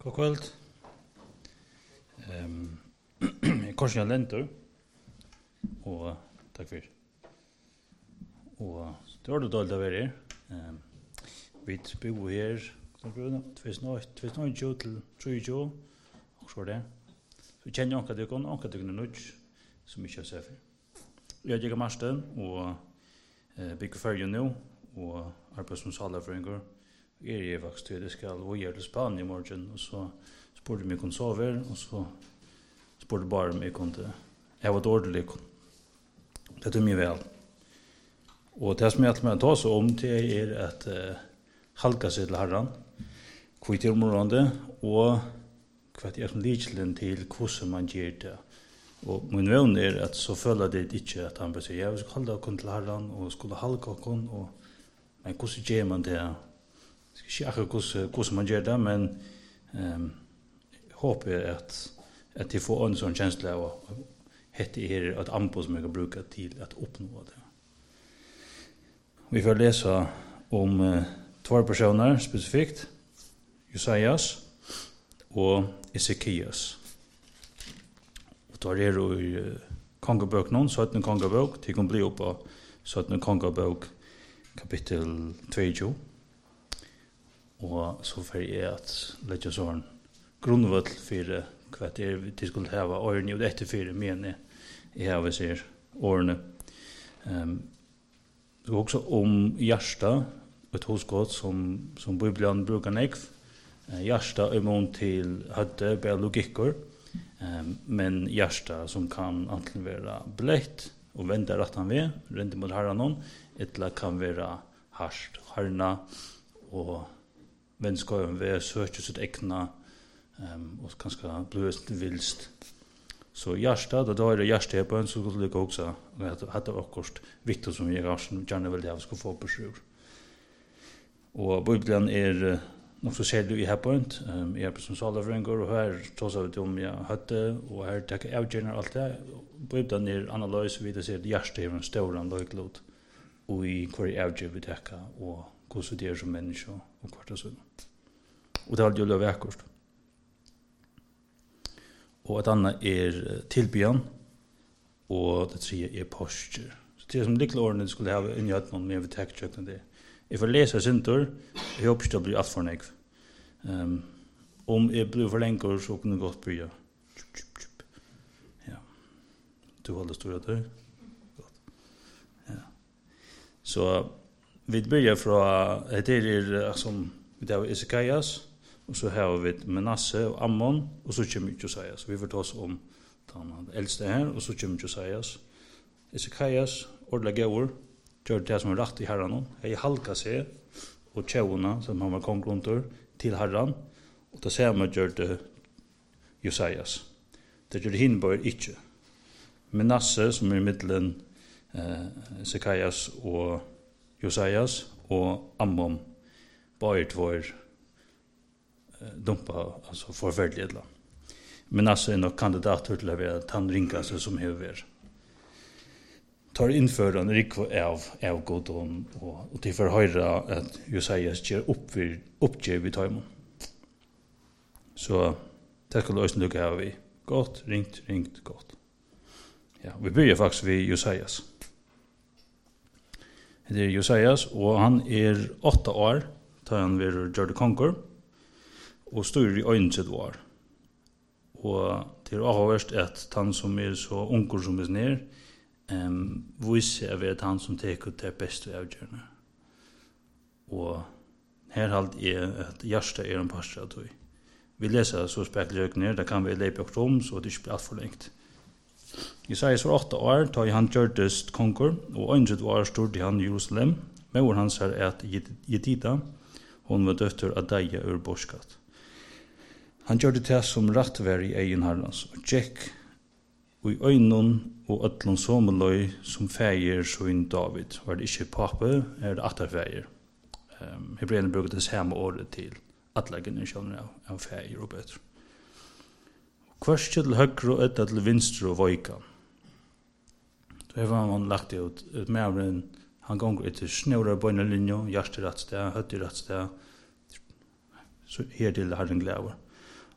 God kvöld. Korsen Lentor. Og takk for. Og det var det dårlig å være her. Vi bor her, 2008 til 2020, og så det. Så kjenner jeg anker dykken er nødt, som ikke har sett for. Jeg er Marsten, og bygger fergen nå, og arbeider som salerføringer. Jeg er faktisk til det skal være til Spanien i morgen, og så spurte jeg om jeg kunne sove, og så spurte jeg bare om jeg kunne ha et ordentlig. Det er mye vel. Og det som jeg alltid med å ta seg om, det er at halka seg til herren, hva til morgenen, og hva er som likelen til hvordan man gjør det. Og min venn er at så føler det ikke at han bare sier, ja, vi skal halde oss til herren, og skulle halka oss, men hvordan gjør man det? Jeg skal ikke akkurat hvordan man gjør det, men håper at de får en sånn kjensle av å hette her et anbud som jeg kan bruke til å oppnå det. Vi får lese om två personer spesifikt, Josias og Ezekias. Og da er det i kongebøk noen, 17 kongebøk, de kan bli opp på 17 kongebøk kapittel 22. Og så får jeg at lette sånn grunnvøll for hva det er de skulle ha årene, og etter fire mener jeg har ser årene. Det er også om hjertet, et hosgått som Bibelen bruker nekv. Hjertet er mån til høtte, bare logikker, men hjertet som kan antingen være blekt og vente rett han ved, rente mot herren, eller kan være harsht, harna og vennskapet ved søker sitt egna og kanskje bli vilst. Så hjertet, da er det hjertet på en, så skulle det også ha det akkurat viktig som jeg gjerne vil ha skulle få på sjur. Og Bibelen er nok så særlig i her point. Jeg er som salerfrenger, og her tåser vi om jeg hadde, og her takker jeg avgjørende alt det. Bibelen er analys, vi ser at hjertet er en større løyklod, og i hver avgjør vi takker, og hvordan det er som menneske, og hvert og sånn. Og det er aldri løy vekkort. Og et annet er tilbyan, og det tredje er posture. Så det som likle årene skulle ha inn i hatt noen med tekstjøkken det. Jeg får lese sintor, jeg håper ikke det blir alt for nekv. Om jeg blir for lenger, så kunne det godt bli. Ja. Du holder stor av det? Ja. Så vi begynner fra, det er som vi har Ezekias, og så har vi Manasse og Ammon, og så kommer Josias. Vi får ta oss om den eldste her, og så kommer Josias. Ezekias, ordentlig gøver, gjør det som er rett i herren. Jeg halka seg, og tjevene, som han var kong rundt til herren, og det ser man gjør det Josias. Det gjør det hinbøyer ikke. Manasse, som er i middelen Ezekias og Josias, og Ammon, bare tvær dumpa, altså forferdelig. Manasse er nok kandidater til å være den ringeste som har vært. Tar innfører en rikve av god og til for høyre at Josias gjør oppgjør i tøymen. Så det skal løsne lukke her vi. Godt, ringt, godt. Ja, vi begynner faktisk ved Josias. Det er Josias, og han er 8 år, da han vil gjøre det konger, og styrer i øynene sitt år. Og det er avhørst at han som er så unger som er ned, viser jeg ved han som teker det beste avgjørende. Og her halt er at hjertet er en pastor av tog. Vi leser så spekler ned, det kan vi lepe oss om, så det ikke blir alt for lengt. Josias var 8 år, da han gjørtes konger, og øynene sitt år stod i han i Jerusalem. Mor hans er at Jedida, hun var døtter av Deia ur Borskat. Han gjør det som rett var i egen herrens, og tjekk, og i øynene og ødlen sommerløy som feir søyn David. Var det ikke pape, er det atterfeir. Hebreerne bruker det samme året til alle generasjoner av feir og bedre. Kvørst til høyre og etter til vinstre og vøyka. Da har man lagt det ut mer enn han gonger etter snøra bøynelinjo, hjertet rett sted, høtt i rett sted, så her til herren glæver.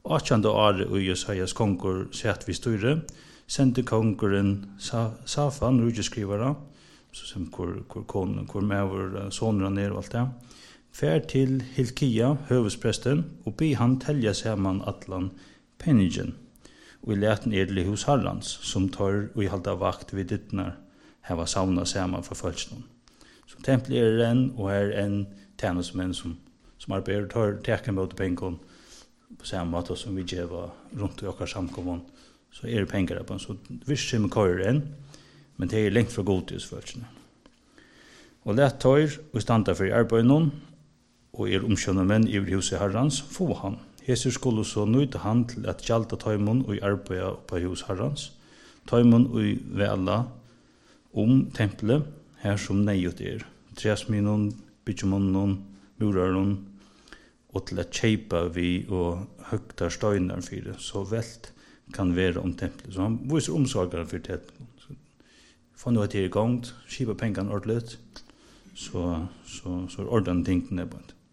8. året og Jesajas kongur sett vi styre, sendte konguren Safan, rujtskrivara, så som hvor mever soner han og alt det, fær til Hilkia, høvespresten, og be han telja saman atlan penningen, og i leten edelig hos Harrans, som tar og i halda vakt vid dittnar, heva sauna saman for følsnum. Så templet en, og en tjenestemenn som arbeider, tar teken mot pengen, på samme måte som vi gjør rundt i okkar samkommun, så det penger på, så visst som kører en, men det lengt fra godtidsfølelsene. Og lett tar og standa for arbeid noen, og omkjønner menn i huset Herrans, få han. Jesus skulle så nøyde han til at gjalda tøymon og arbeida på hus Herrans, tøymon og vela tempelet, her som neiut tresminon, bytjemonon, muraron, og til at kjeipa vi og høgta støynar fyrir, så velt kan være tempelet. Så han viser omsorgaren for det. Få noe til i gang, skipa pengan ordentligt, så ordentlig tingene på det.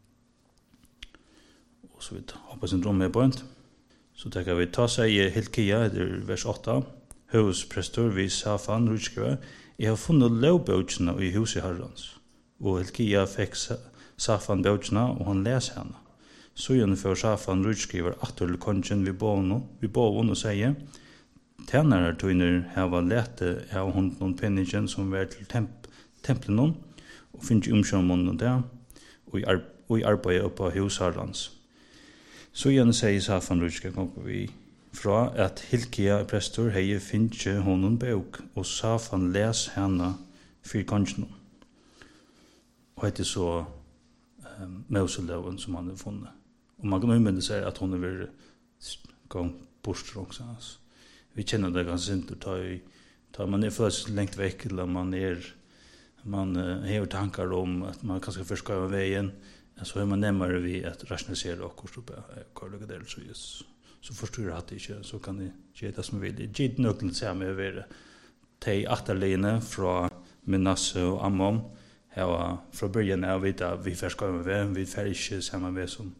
Og så vidt, hoppa sin rom med på det. Så tenker vi ta seg i Hilkia, etter vers 8, høvesprestor vi Safan, rutskriver, jeg har funnet lovbøkene i huset Herrans, og Hilkia fikk Safan bøkene, og han leser henne. Så gjennomfører Safan rutskriver atter til kongen vi boven og sier, tjenere tøyner hava lete av hånden penningen som var til tempelen, og finner omkjønnen der, og i arbeidet på hus Herrans. Så igjen sier Safan rutskriver kommer vi fra at Hilkia prestor hei finne honom bøk, og Safan les henne for kongen. Og det er så Moselloven som han har funnet. Og man kan umynde seg at hun har vært gang bortstråk. Vi kjenner det ganske sint, tar man først lengt vekk, eller man har tankar om at man kanskje først skal av veien, så man nemmere vi at rasjonalisere okkur, hva det er så forstår jeg at det ikke, så kan det gjøre det som vil. Gitt nøkkelen til å være de atterligene fra Manasse og Ammon, fra början av vi først skal av veien, vi får ikke samme vei som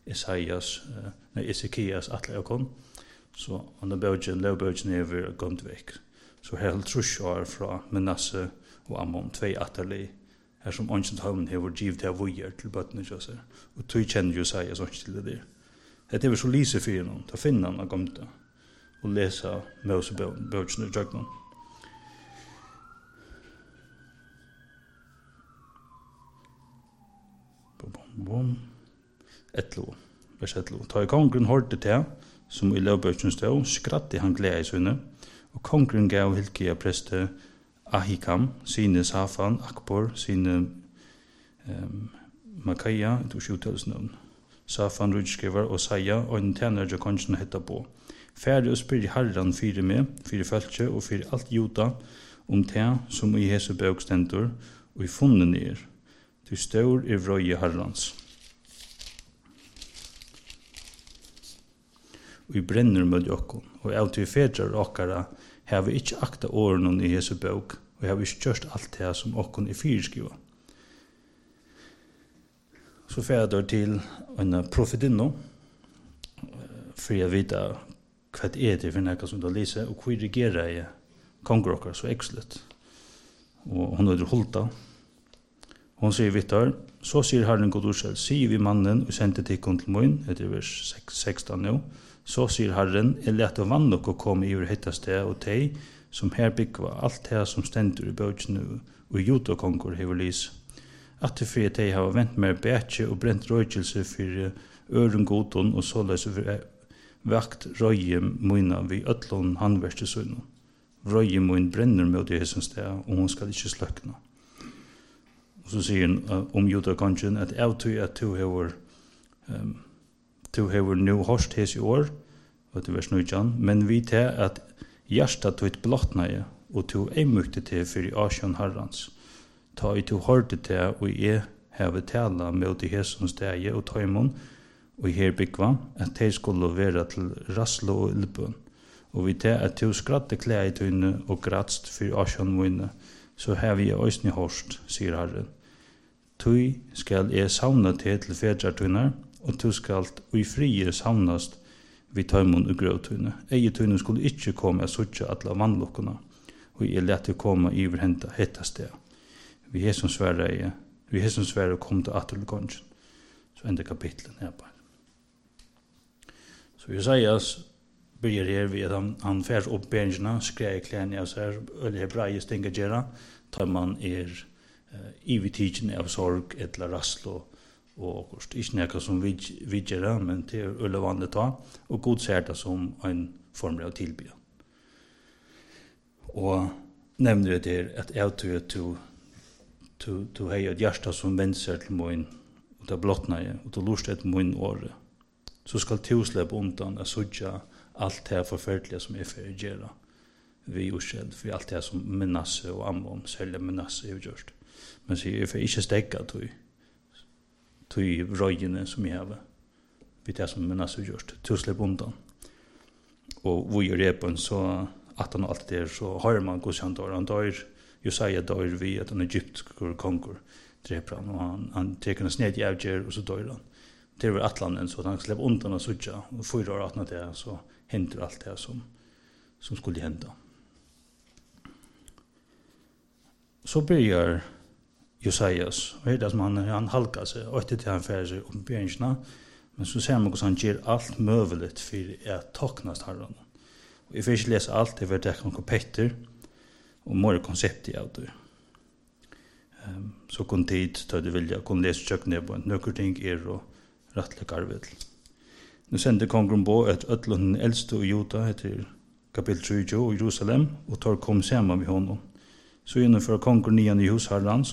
Ezekias atle kom. Så under lovbøgen er gått vekk. Så helt trus år fra Manasse og Ammon, 2 atterlig, her som åndsent havnen har givet til vujer til bøttene, og tog kjenner Josias åndsent til det der. Det er så lyse for noen, da finner han å komme til og lese Mosebøgen og Jøgnen. Vers 11. Ta i kongren hørte til, som i lovbøgen stod, skrattet han glede i sønne, og kongren gav Hilkia preste Ahikam, sine Safan, Akbor, sine Makaia, det var 7.000 navn. Safan rutskriver og Saja, og en tjener til kongen hetta på. Færre og spyr Herren fire med, fire følge og fire alt juda, det som i Jesu bøk stendur, og i funnen til stor i vrøye Herrens. Og vi brenner med jokken, og av til fedrar okkara har vi ikke akta årene i Jesu bøk, og har vi ikke gjort alt det som okken er fyrskriva. Så fæder til en profetinno, for jeg vet hva det er for noe som du lyser, og hvor regerer jeg konger okkar så ekslet. Og hun heter Hulta. Hun sier Vittar, så sier Herren god ordsel, sier vi mannen og sendte tikkun til mun, etter vers 16 nå, så sier Herren, jeg lette vann og komme i hitteste og teg, som her byggva alt det som stendur i bøkene og judokonger hever lys. At det fri teg har vent mer bætje og brent røykelse for øren godon og såleis vakt røye møyna vi øtlån handverste søgnen. Røye møyn brenner med det som sted, og hun skal ikke sløkna. Og så sier han om judokongen at av tog at du hever nu hårst hes i år, og det vers 9, men vi til at hjertet tog et blottnøye, og tog ei mykte til for i Asjon Herrans. Ta i to hørte til, og jeg have tala med i hesson stegi og tøymon, og her byggva, at de skulle være til raslo og ildbøn. Og vi til at to skratte klei tøyne og gratst for Asjon møyne, så have jeg òsni hårst, sier Herren. Tøy skal jeg savna til fedrar tøynar, og to skal ui frie savnast vi tøymon og grøvtøyne. Eietøyne skulle ikke komme og suttje alle vannlukkene, og jeg lette komme iver henta hetta sted. Vi har som svære kom til atter til kongen. Så enda kapitlet her bare. Så Jesajas börjar her ved at han færs opp bengene, skreier klærne av seg, eller hebraisk tenker gjøre, tar man ivetigen av sorg, etla raslo, og kost. Ikke noe som vi gjør, men det øle vanlig ta, og god ser det som en form av tilbya. Og nevner det at jeg tror to hei et hjärsta som venser til mun, og det blottnar, og det lurst et mun året, så skal to slippe undan og sudja alt det forferdelige som for å gjøre vi uskjeld, for alt det som Manasse og Ammon, særlig Manasse har gjort. Men så jeg for ikke stekka til røyene som jeg har, vi det som Manasse har gjort, to slippe undan. Og vi gjør repen, så at han alt det, så hører man hvordan han dør, Josaja dør vi at en egyptisk konger dreper han, og han teker en sned i avgjør, og så dør han. Det var Atlanten, så han slipper undan og sudja, og 4 år 18 det, så hender alt det som skulle hända. Så börjar Josajas, och det som han halkar sig, och till han färger sig om begynnelserna, men så ser man att han ger allt möjligt för att taknast herran. Och jag får inte läsa allt, det var det kan Petter, och mer koncept i av det. Så kun tid tar det vilja, kun läsa köknet på en nökerting och rattlig arvel. Nu sender kongen på et ødlund eldste og Juda etter kapitel 30 i Jerusalem, og tar kom sammen med honom. Så gjennomfører kongen nian i hus herrans,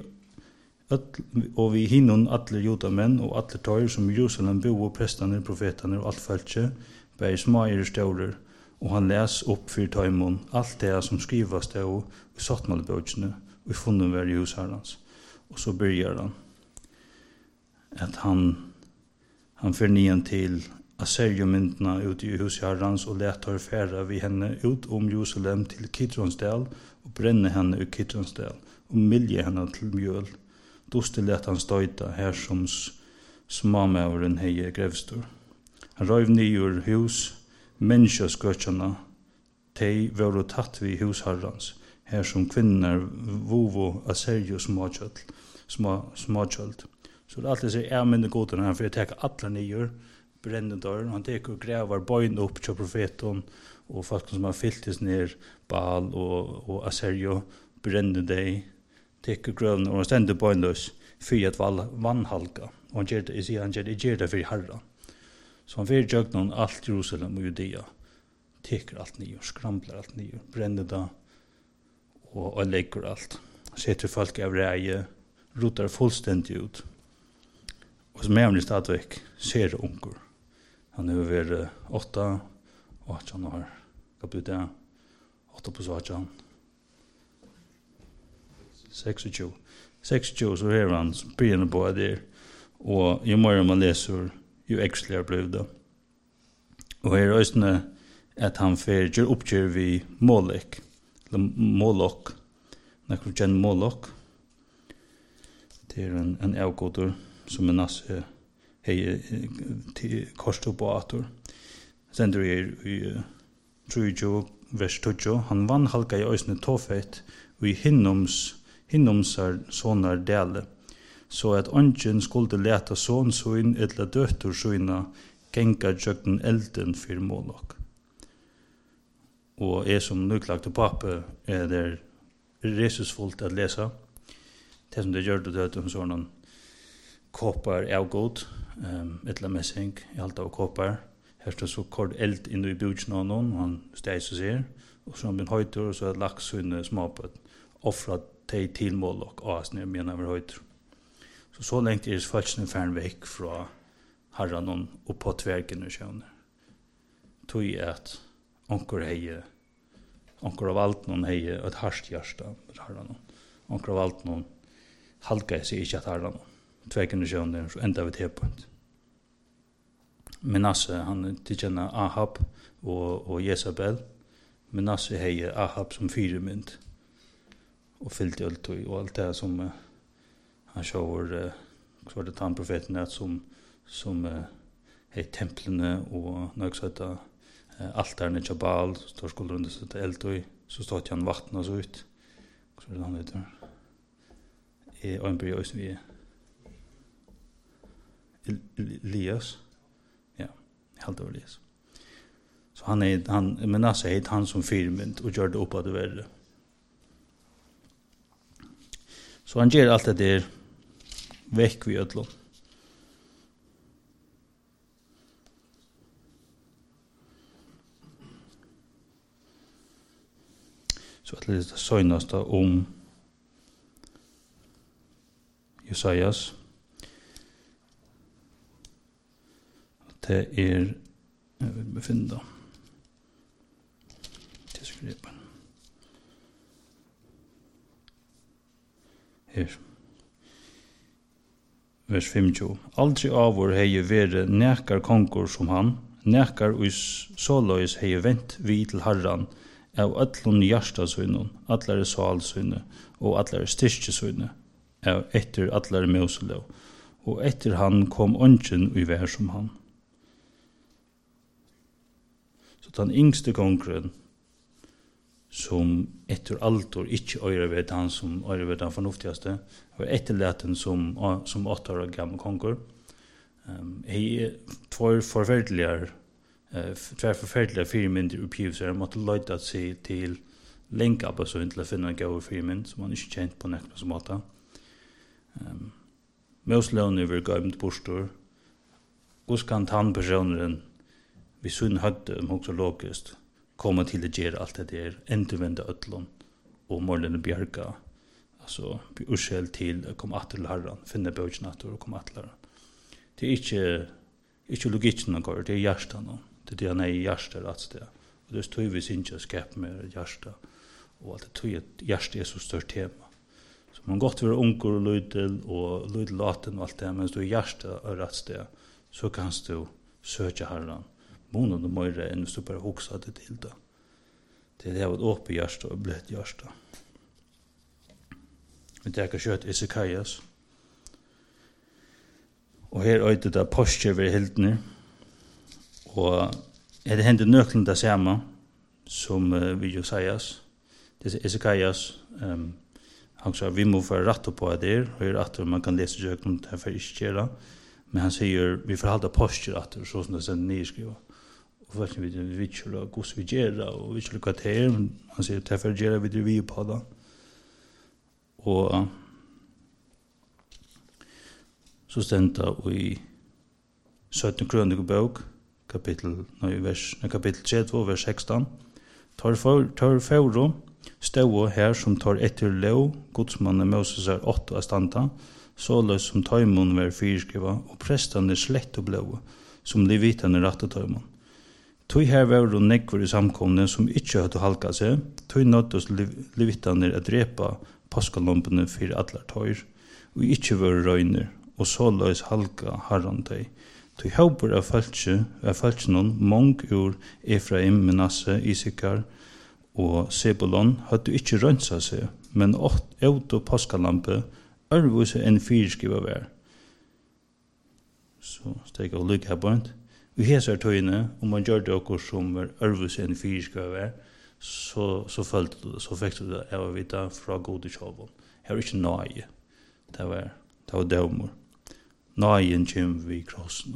og vi hinnon alle judamenn og alle tar som i Jerusalem bo og prestene, profetene og alt følge, bærer smager staurer, og han les opp for taimon alt det som skrivas det og i sattmalebøkene, og i funnen var i hus herrans. Og så begynner han at han fer nian til Assyriumyndna ut i husjarrans og letar færa vi henne ut Jerusalem til Kidronsdal og brenne henne i Kidronsdal og milje henne til mjöl. Doste let han støyta her som smamauren heie grevstor. Han røyv nyur hus, menneskjøskøtjana, tei var tatt vi husharrans, her som kvinner vovo Assyrio småkjølt. Så det alltid sier, men det goder han, for jeg teker alle nyur, brennedør, han teker grævar bøyn opp til profeten, og folk som har fylltes ned Baal og Assyrio, brenne deg, teker grøvn, og han stender bøynløs, for at vannhalka, og han gjør det, jeg sier, han gjør det for herra. Så han fyrir jøgnen alt Jerusalem og Judea, teker alt nyur, skrambler alt nyur, brenner det, og legger alt, setter folk av reie, rotar fullstendig ut. Og som er stadigvæk ser unger. Han har vært 8 år. Hva blir det? 8 på 8. 26. 26 så er han begynner på det. Og jo mer man leser, jo ekstra blir det. Og her er også at han gjør oppgjør vi Molek. Eller Molok. Nekker kjenner Molok. Det er en avgåter som Manasse hei korset på atur. Sender i 30 vers 20. Han vannhalka i øysene tåfeit og i hinnomsar sånnar dele, så at ongen skulle leta sånn eller døtter sånna genga jøgnen elden for Molok. Og jeg som nuklagte pape er det resusfullt at lesa. Det som det gjør det om sånn koppar er god, etla messing, i alt av koppar. Her står så kort eld inn i bjudsen av noen, han steis og ser, og så har han høyter, og så har lagt sånne småpet, offrat til tilmålok, og asne mener vi høyter. Så lengt er falskene fern vekk fra herran og på tverken og sjøvner. Tog at onker av alt noen heie et harst hjärsta med herran. Onker av alt noen halka seg ikke at herran. Tverken og sjøvner, så enda vi til punkt. Manasse, han tilkjenner Ahab og Jezabel. Manasse heie Ahab som fyremynd. Og fyllt i alt og alt det som han sjåver, så var det tannprofeten som templene og når jeg sa altaren til Baal, så skulle rundt sitt eld og så stod han vatten og så ut. Så det han heter. Og en bryr også vi Elias. Ja, helt over Elias. Så han Manasse heit han som firmynd og gjør det opp av det verre. Så han gjør alt det der vekk vid ødlån. Så at det søgnaste om Jesajas. Det jeg vil befinne til skripen. Her. Vers 25. Aldri avur hei vere nekar konkur som han, nekar us såløys hei vent vi til Herran, av öllun hjartasøynun, allare salsøyne, og allare styrkjesøyne, av etter allare mauselov, og etter han kom ongen i vær som han. Så den yngste konkurren, som etter altor ikke øyre ved han som øyre ved den fornuftigaste, og etterleten som 8 år gammel konkur, tvær forferdelige firmynder oppgivelser måtte løyde seg til lenka på sånn til å finne en gode firmynd som han ikke kjent på nekna som måte. Mauslønner vil gøymt bostor, og kan tannpersoneren vi sunn høgde også logisk komma til å gjøre alt det der, endurvende ødlån og målene bjerga, altså urskjell til å komme atter til Herren, finne bøkjen atter og komme atter til Herren. Det ikke logikken han går, det hjertet nå. Det er det han i hjertet rett sted. Og det er støy vi synes jeg skaper med hjertet, og alt det tøy at hjertet så størst tema. Så man godt vil unger og lydel laten og alt det, mens du i hjertet rett sted, så kan du søke Herren. Månen og møyre enn hvis du bare hoksa det til det. Det er et åpent hjerte og bløtt hjerte. Vi tenker kjøtt Ezekias. Og her øyde det postjer ved hildene. Og det hender nøklen det samme som vi jo sies. Det er Ezekias. Han sa vi må få rett på det og gjør at man kan lese jøkken det for ikke gjøre. Men han sier vi får halda postjer at det så som det sender nyskrivet. Og for vi ikke gjør hos vi gjør og vi ikke lukker til men han sier det for gjør vi på det. Og så stendte i 17 krønike bok, kapittel 3, vers 16. Tar fauro, stau her som tar etter lov, godsmannen Moses 8 av standa, såløs som taimon var fyrskriva, og prestane slett og blå, som levitane rette taimon. Tøy her var det nekvar i samkomne som ikke hadde halka seg, tøy nåddes levitane å drepa påskalompene for allar tøyr, og ikke var røyner, og såløs halka harran deg. Tøy haupur av falskjennom, mong ur Efraim, Manasse, Isikar og Sebulon hadde ikke røynsa seg, men auto påskalampe ørvuse enn fyrskriva vær. Så steg av lykke her bort. Vi heser tøyne, om man gjør det okkur som er ørvuse enn fyrskriva vær, så følte du det, så fikk du det av å vite fra gode kjøvån. Her var ikke nøye. Det var dømmer. Nøyen kommer vi i krossen.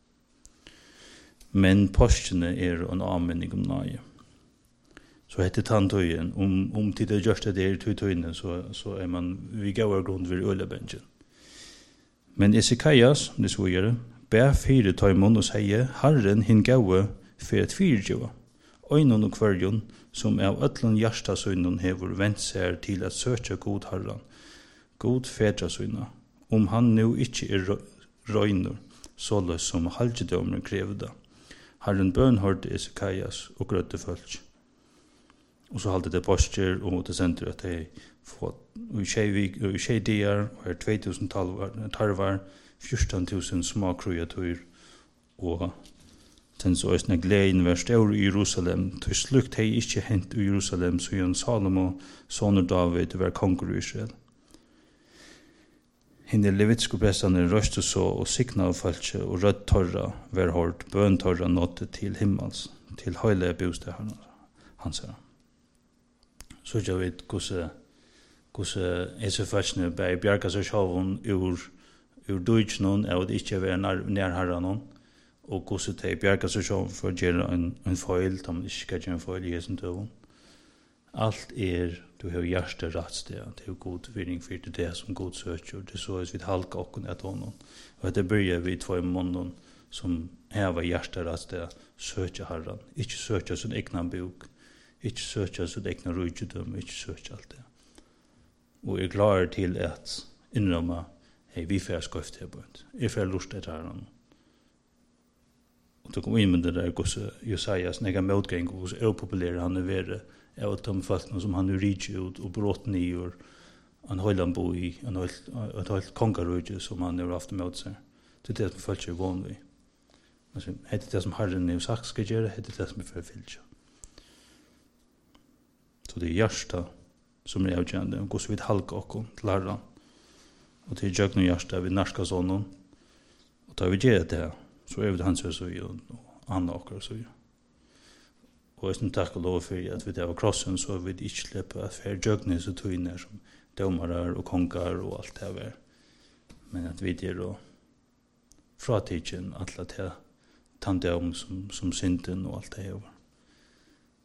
Men postene er en anmenning om nøye. Så heter tantøyen, om tid det gjørste det i tøyene, så er man, vi gav grunn ved ølebengen. Men Ezekias, det så gjør det, ber fire tøymon og sier, Herren hin gaue for et fyrtjøva, øynon og kvarjon, som av øtlun hjertasøynon hever vent seg til at søkja god Herren, god fedrasøyna, om han nu ikke er røynor, såles som halvdømmer krevda. Herren bønhørte Ezekias og grøtte følg. Og så halte det postjer og det sender at de får i tjeidier og 2000 tarvar, 14.000 små kreatur og den så er gleden var større i Jerusalem. Til slukt hei ikke hent i Jerusalem så Salomo, soner David, var konger i Israel. Hinne levitske prestene røste så og signa av falske og rødt torra var hårdt, bøn torra nåtte til himmels, til høyle bostad hans her. Så jeg vet hvordan ese falskene bei bjerga seg sjåvun ur dujtjnun av det ikke var nærherra noen, og hvordan de bjerga seg sjåvun for å gjøre en feil, da man ikke skal gjøre en feil i hesen tøvun. Alt du har hjärsta rättsteg, det är god vinning för det som god söker, det så är vi halka och ett honom. Och det börjar vi två månader som har hjärsta rättsteg, söker Herren, inte söker sin egna bok, inte söker sin egna rydgjudom, inte söker allt det. Och är klar till att inrömma, hej, vi får skrift här på det. Jag får lust att Herren. Och då kom in med det där, hos Jesajas, när jag motgång, hos opopulär han är värre, av de folkene som han rydde ut og brått nyer en høyland bo i, et høyt kongarøyde som han har haft med seg. Det er det som folk er vån ved. Altså, det er det som Herren har sagt skal gjøre, det er det som er for fyllt. Så det er hjertet som er avgjørende, og hvordan vi halker oss til Herren. Og til jøkken hjertet vi narska sånn, og da vi gjør det, så er vi hans så og andre okker så. Og jeg takk og lov for at vi der var krossen, så vi ikke slipper at vi er jøgnes og tøyner som dømere og konger og alt det her. Men at vi der og fratidgen alle til tanndøm som synden og alt det her.